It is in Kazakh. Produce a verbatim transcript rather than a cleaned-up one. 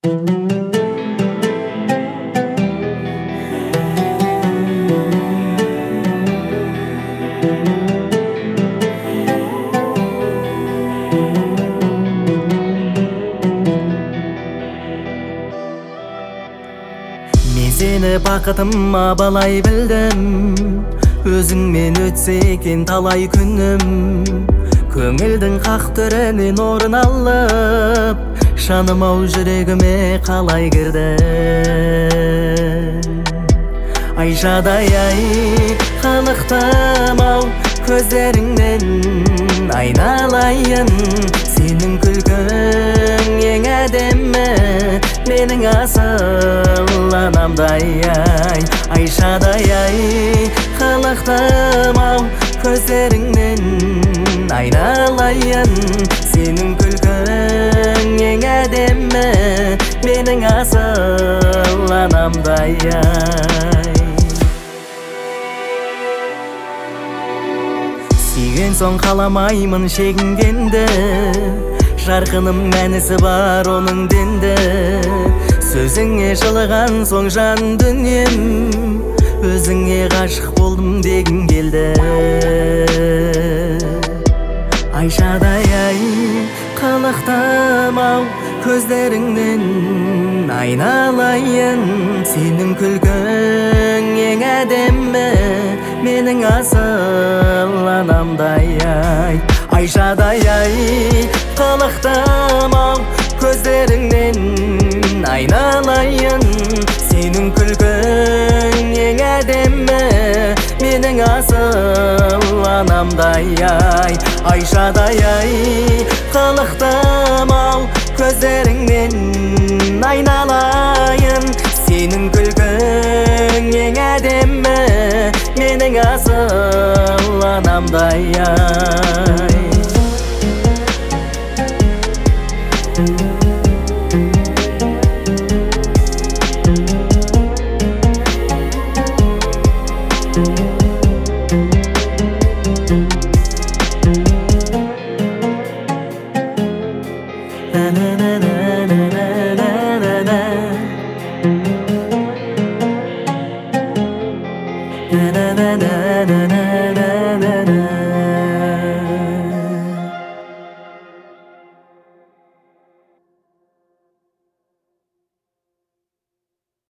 Мен сені бақытыма балай білдім, өзіңмен өтсе екен талай күнім. Көңілдің қақ түрінен орын алып, жаным ау жүрегіме қалай кірді. Айшадай ай қалықтым ау көздеріңнен айналайын. Сенің күлкің ең әдемі, менің асыл анамдай ай. Айшадай ай қалықтым ау көздеріңнен айналайын. Сенің күлкің ең әдемі, менің асыл анамдай ай. Сүйген соң қаламаймын шегінгенді, жарқыным мәнісі бар оның денді. Сөзіңе жылыған соң жан дүнием, өзіңе ғашық болдым дегім келді. Айшадай ай қалықтым ау көздеріңнен айналайын. Сенің күлкің ең әдемі, менің асыл анамдай ай. Айшадай ай қалықтым ау көздеріңнен айналайын. Сенің күлкің ең әдемі, менің асыл анамдай ай. Айшадай ай қалықтым ау көздеріңнен айналайын. Сенің күлкің ең әдемі, менің асыл анамдай ай. Na na na na na na na.